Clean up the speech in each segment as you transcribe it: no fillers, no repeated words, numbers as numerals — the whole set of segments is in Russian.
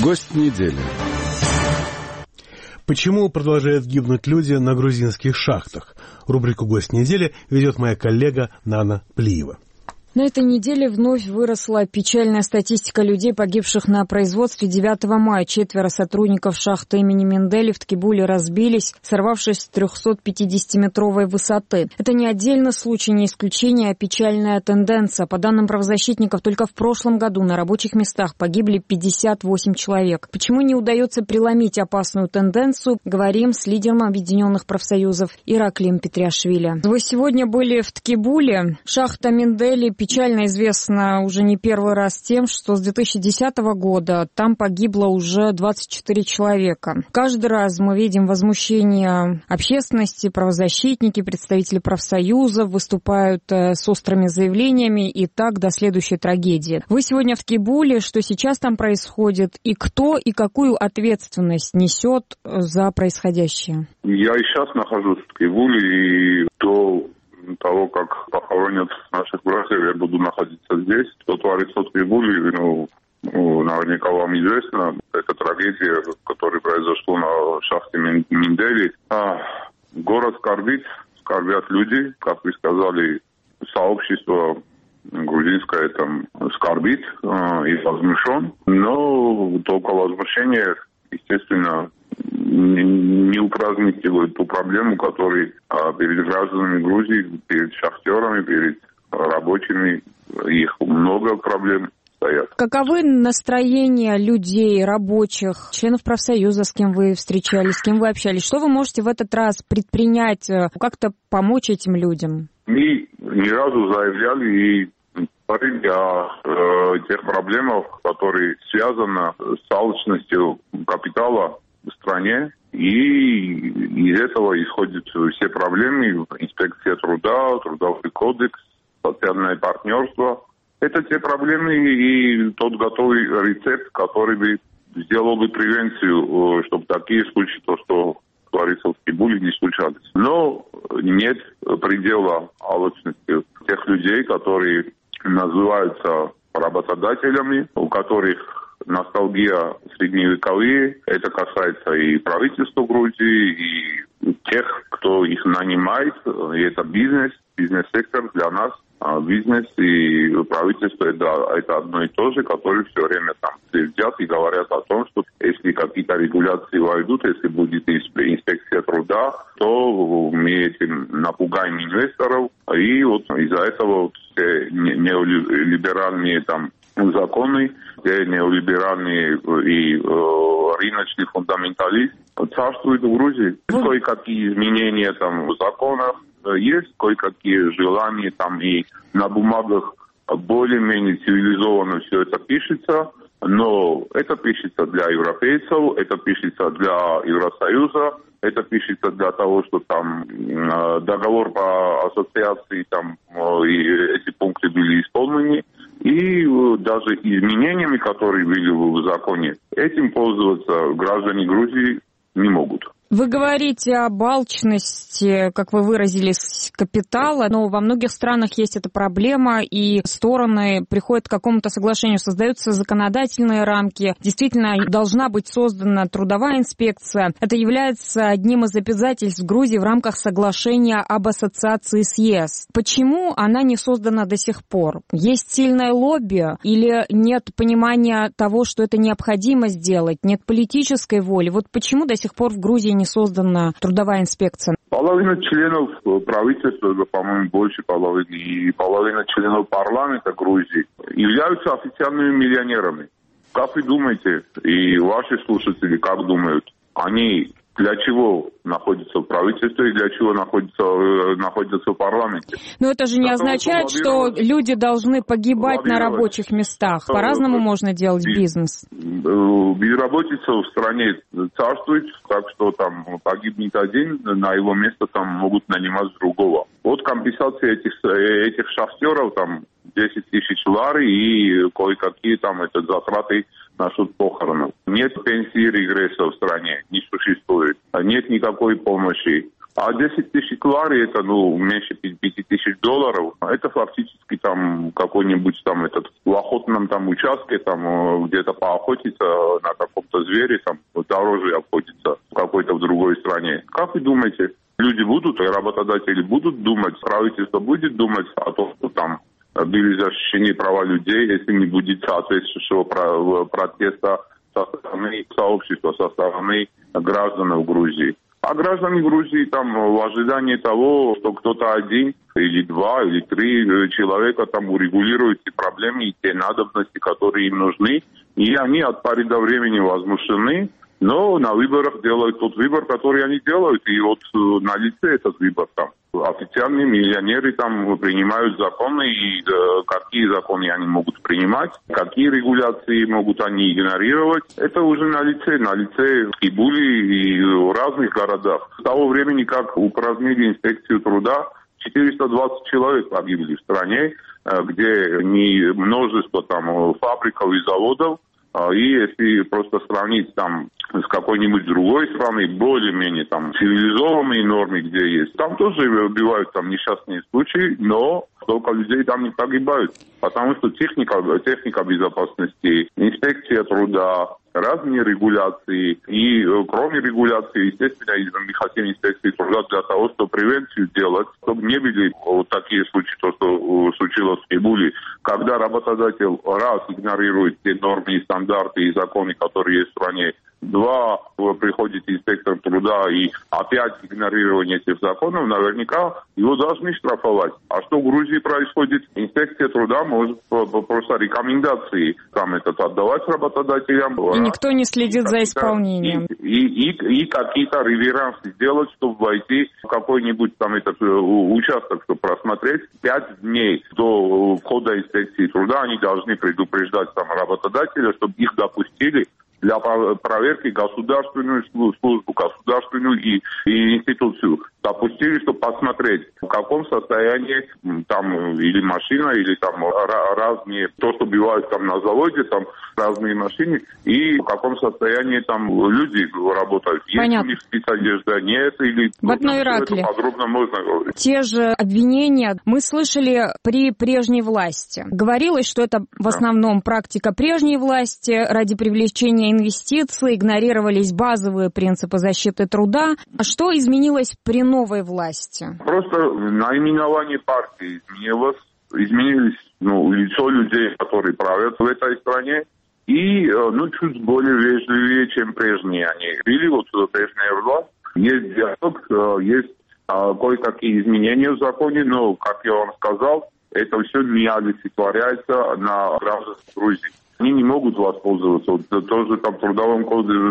Гость недели. Почему продолжают гибнуть люди на грузинских шахтах? Рубрику «Гость недели» ведет моя коллега Нана Плиева. На этой неделе вновь выросла печальная статистика людей, погибших на производстве. 9 мая 4 сотрудников шахты имени Мендели в Ткибуле разбились, сорвавшись с 350-метровой высоты. Это не отдельный случай, не исключение, а печальная тенденция. По данным правозащитников, только в прошлом году на рабочих местах погибли 58 человек. Почему не удается преломить опасную тенденцию, говорим с лидером Объединенных профсоюзов Ираклием Петриашвили. Вы сегодня были в Ткибуле. Шахта Мендели печально известна уже не первый раз тем, что с 2010 года там погибло уже 24 человека. Каждый раз мы видим возмущение общественности, правозащитники, представители профсоюзов выступают с острыми заявлениями, и так до следующей трагедии. Вы сегодня в Ткибуле. Что сейчас там происходит? И кто и какую ответственность несет за происходящее? Я и сейчас нахожусь в Ткибуле, и до того, как похоронят наших братьев, я буду находиться здесь. Что творится в Ткибуле, наверняка вам известно. Это трагедия, которая произошла на шахте Мендели. Город скорбят люди, как вы сказали, сообщество грузинское там скорбит и возмущен. Но только возмущение, естественно, не упразднивают ту проблему, которая перед гражданами Грузии, перед шахтерами, перед рабочими, их много проблем стоят. Каковы настроения людей, рабочих, членов профсоюза, с кем вы встречались, с кем вы общались? Что вы можете в этот раз предпринять, как-то помочь этим людям? Мы ни разу заявляли и говорили о тех проблемах, которые связаны с алчностью капитала в стране, и из этого исходят все проблемы: инспекция труда, трудовой кодекс, социальное партнерство. Это те проблемы и тот готовый рецепт, который бы сделал бы превенцию, чтобы такие случаи, то, что творится в Ткибуле, не случались. Но нет предела алчности тех людей, которые называются работодателями, у которых ностальгия средневековые. Это касается и правительства Грузии, и тех, кто их нанимает. И это бизнес-сектор для нас. Бизнес и правительство это одно и то же, которые все время там следят и говорят о том, что если какие-то регуляции войдут, если будет инспекция труда, то мы этим напугаем инвесторов. И вот из-за этого все неолиберальные там законы, где неолиберальные и рыночный фундаментализм царствует в Грузии. Кое-какие изменения там в законах есть, кое-какие желания там, и на бумагах более-менее цивилизованно все это пишется, но это пишется для европейцев, это пишется для Евросоюза, это пишется для того, что там договор по ассоциации, там и эти пункты были исполнены. И даже изменениями, которые были в законе, этим пользоваться граждане Грузии не могут. Вы говорите об алчности, как вы выразились, капитала, но во многих странах есть эта проблема, и стороны приходят к какому-то соглашению, создаются законодательные рамки. Действительно, должна быть создана трудовая инспекция. Это является одним из обязательств Грузии в рамках соглашения об ассоциации с ЕС. Почему она не создана до сих пор? Есть сильное лобби или нет понимания того, что это необходимо сделать, нет политической воли? Вот почему до сих пор в Грузии не создана трудовая инспекция? Половина членов правительства, по-моему, больше половины, и половина членов парламента Грузии являются официальными миллионерами. Как вы думаете, и ваши слушатели как думают, они для чего находятся в правительстве и для чего находятся в парламенте? Но это же не означает, что люди должны погибать на рабочих местах. По-разному можно делать бизнес. Безработица в стране царствует, так что там погибнет один, на его место там могут нанимать другого. Вот компенсация этих шахтеров, там 10 тысяч лари и кое-какие там затраты насчет похоронов. Нет пенсии регресса в стране, не существует. Нет никакой помощи. А 10 тысяч лари, это, меньше 5 тысяч долларов, это фактически там какой-нибудь там этот в охотном там участке, там где-то поохотиться на каком-то звере, там дороже обходится в какой-то в другой стране. Как вы думаете, люди будут, работодатели будут думать, правительство будет думать о том, что там были защищены права людей, если не будет соответствующего протеста со стороны сообщества, со стороны граждан Грузии? А граждане Грузии там в ожидании того, что кто-то один или два, или три человека там урегулируют те проблемы и те надобности, которые им нужны. И они от поры до времени возмущены, но на выборах делают тот выбор, который они делают. И вот на лице этот выбор там. Официальные миллионеры там принимают законы, и какие законы они могут принимать, какие регуляции могут они игнорировать. Это уже на лице Стамбуле и в разных городах. С того времени, как упразднили инспекцию труда, 420 человек погибли в стране, где множество там фабриков и заводов. И если просто сравнить там с какой-нибудь другой страной, более-менее там цивилизованные нормы, где есть, там тоже бывают там несчастные случаи, но столько людей там не погибают, потому что техника безопасности, инспекция труда, разные регуляции. И кроме регуляции, естественно, мы хотим инспекции труда для того, чтобы превенцию делать, чтобы не были вот такие случаи, то, что случилось в Стамбуле, когда работодатель раз игнорирует те нормы и стандарты и законы, которые есть в стране, два, приходит инспектор труда и опять игнорирование этих законов, наверняка его должны штрафовать. А что в Грузии происходит? Инспекция труда может просто рекомендации там отдавать работодателям. И никто не следит за исполнением. И какие-то реверансы сделать, чтобы войти в какой-нибудь там этот участок, чтобы просмотреть. 5 дней до входа инспекции труда они должны предупреждать там работодателя, чтобы их допустили для проверки государственную службу, государственную и институцию. Допустили, чтобы посмотреть, в каком состоянии там или машина, или там разные, то, что бывает там на заводе, там разные машины, и в каком состоянии там люди работают. Понятно. Есть у них спецодежда, нет, или... Батну-Ираклий, подробно можно говорить. Те же обвинения мы слышали при прежней власти. Говорилось, что это в основном практика прежней власти ради привлечения инвестиций, игнорировались базовые принципы защиты труда. А что изменилось при новой власти? Просто наименование партии изменились лицо людей, которые правят в этой стране, и чуть более вежливее, чем прежние они были. Вот прежняя власть, есть диалог, есть кое-какие изменения в законе, но, как я вам сказал, это все не олицетворяется на гражданах Грузии. Они не могут воспользоваться. Вот тоже там в том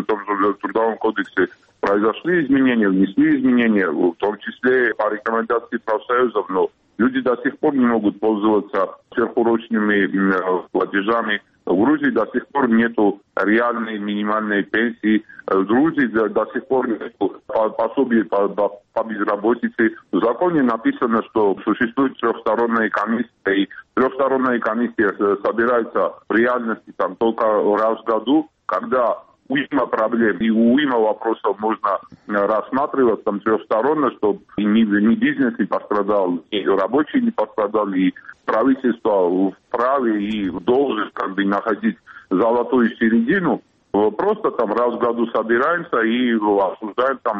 же Трудовом кодексе произошли изменения, внесли изменения, в том числе по рекомендации профсоюзов, но люди до сих пор не могут пользоваться сверхурочными платежами. В Грузии до сих пор нету реальной минимальной пенсии. В Грузии до сих пор нету пособий по безработице. В законе написано, что существует трехсторонняя комиссия, и трехсторонняя комиссия собирается в реальности там только раз в году, когда уйма проблем и уйма вопросов можно рассматривать там трехсторонно, чтобы ни бизнес не пострадал, и рабочие не пострадали, и правительство вправе и должен находить золотую середину. Просто там раз в году собираемся и обсуждаем там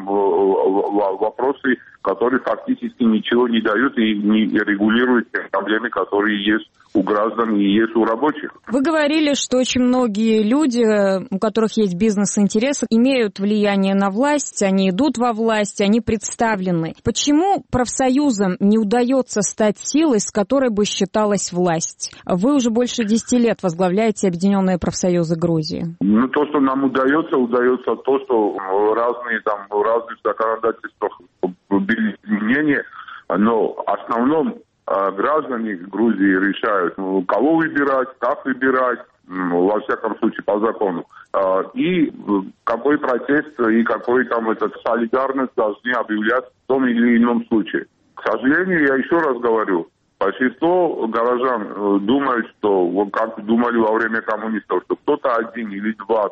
вопросы, которые фактически ничего не дают и не регулируют те проблемы, которые есть у граждан и есть у рабочих. Вы говорили, что очень многие люди, у которых есть бизнес-интересы, имеют влияние на власть, они идут во власть, они представлены. Почему профсоюзам не удается стать силой, с которой бы считалась власть? Вы уже больше 10 лет возглавляете Объединенные профсоюзы Грузии. То, что нам удается то, что в разных законодательствах были изменения, но в основном граждане Грузии решают, кого выбирать, как выбирать, во всяком случае по закону, и какой протест и какой солидарность должны объявлять в том или ином случае. К сожалению, я еще раз говорю, большинство горожан думают, что, как думали во время коммунистов, что кто-то один или два там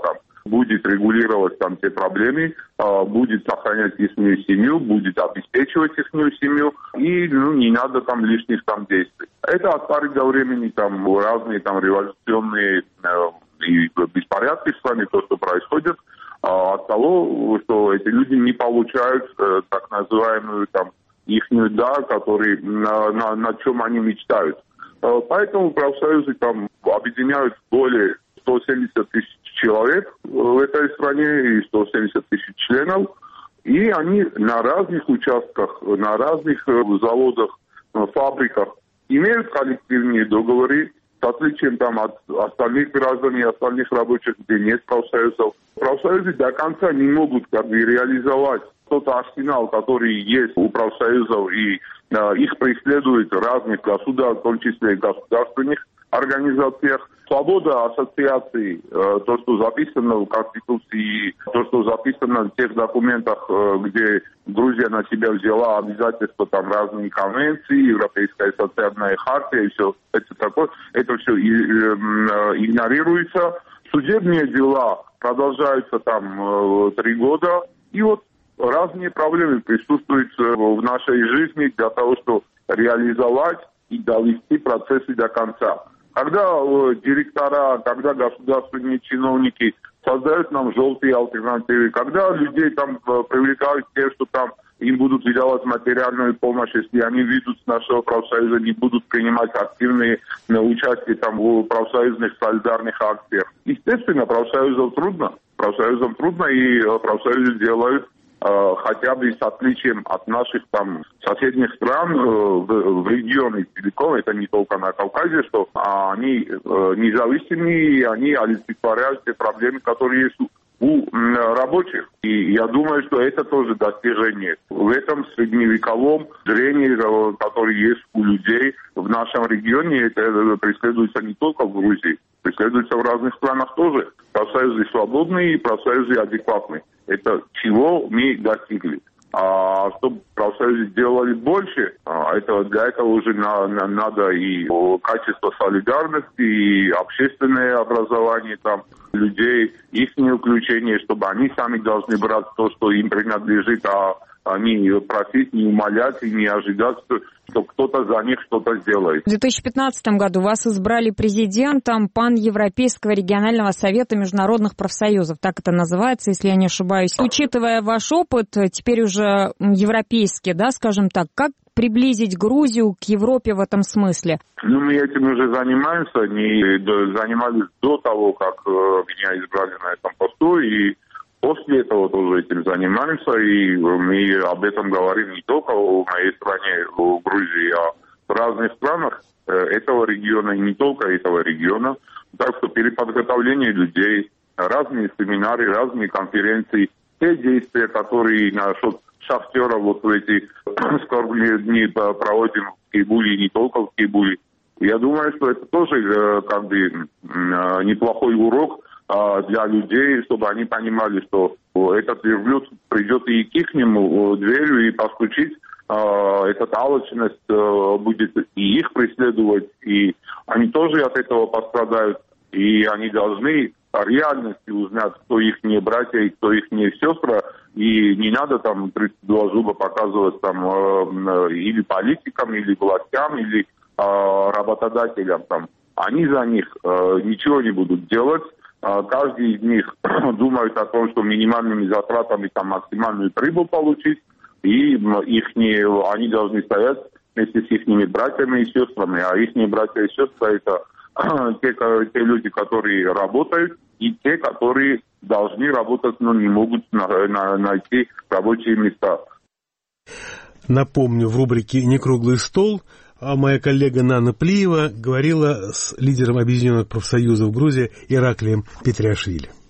будет регулировать там те проблемы, будет сохранять их семью, будет обеспечивать их семью, и не надо там лишних там действий. Это от поры до времени там разные там революционные и беспорядки в стране, то, что происходит, от того, что эти люди не получают так называемую там ихнюю который на чем они мечтают. Поэтому профсоюзы там объединяют более 170 тысяч человек в этой стране и 170 тысяч членов. И они на разных участках, на разных заводах, фабриках имеют коллективные договоры, с отличием там от остальных граждан и остальных рабочих, где нет профсоюзов. Профсоюзы до конца не могут реализовать тот арсенал, который есть у профсоюзов, и их преследуют разных государств, в том числе и государственных организациях. Свобода ассоциаций, то, что записано в Конституции, то, что записано в тех документах, где Грузия на себя взяла обязательства, там разные конвенции, Европейская социальная хартия и все это такое, это все игнорируется. Судебные дела продолжаются там 3 года, и вот разные проблемы присутствуют в нашей жизни для того, чтобы реализовать и довести процессы до конца. Когда директора, когда государственные чиновники создают нам желтые альтернативы, когда людей там привлекают те, что там им будут выдавать материальную помощь, если они видят с нашего профсоюза, не будут принимать активные участие там в профсоюзных солидарных акциях. Естественно, профсоюзам трудно, и профсоюзы делают хотя бы с отличием от наших там соседних стран в регионе целиком, это не только на Кавказе, что они независимые, и они олицетворяют те проблемы, которые есть у рабочих. И я думаю, что это тоже достижение. В этом средневековом зрении, которое есть у людей в нашем регионе, это преследуется не только в Грузии, преследуется в разных странах тоже. Профсоюзы свободные и профсоюзы адекватные. Это чего мы достигли. А чтобы профсоюзы делали больше, для этого уже надо и качество солидарности, и общественное образование там людей, их включение, чтобы они сами должны брать то, что им принадлежит, а не просить, не умолять и не ожидать, что кто-то за них что-то сделает. В 2015 году вас избрали президентом Паневропейского регионального совета международных профсоюзов, так это называется, если я не ошибаюсь. Учитывая ваш опыт, теперь уже европейский, да, скажем так, как приблизить Грузию к Европе в этом смысле? Мы этим уже занимаемся, занимались до того, как меня избрали на этом посту, и после этого тоже этим занимаемся, и мы об этом говорим не только в моей стране, в Грузии, а в разных странах этого региона, и не только этого региона. Так что переподготовление людей, разные семинары, разные конференции, те действия, которые насчет шахтеров вот в эти скорбные дни проводим в Кабуле, не только в Кабуле. Я думаю, что это тоже как бы неплохой урок для людей, чтобы они понимали, что этот верблюд придет и к ихнему дверью и постучить. Эта алчность будет и их преследовать, и они тоже от этого пострадают, и они должны в реальности узнать, кто их не братья и кто их не сестры, и не надо там 32 зуба показывать там или политикам, или властям, или работодателям там. Они за них ничего не будут делать. Каждый из них думает о том, что минимальными затратами там максимальную прибыль получить, и они должны стоять вместе с их братьями и сестрами. А их братья и сестры это те люди, которые работают, и те, которые должны работать, но не могут найти рабочие места. Напомню, в рубрике «Не круглый стол» моя коллега Нана Плиева говорила с лидером Объединенных профсоюзов Грузии Ираклием Петриашвили.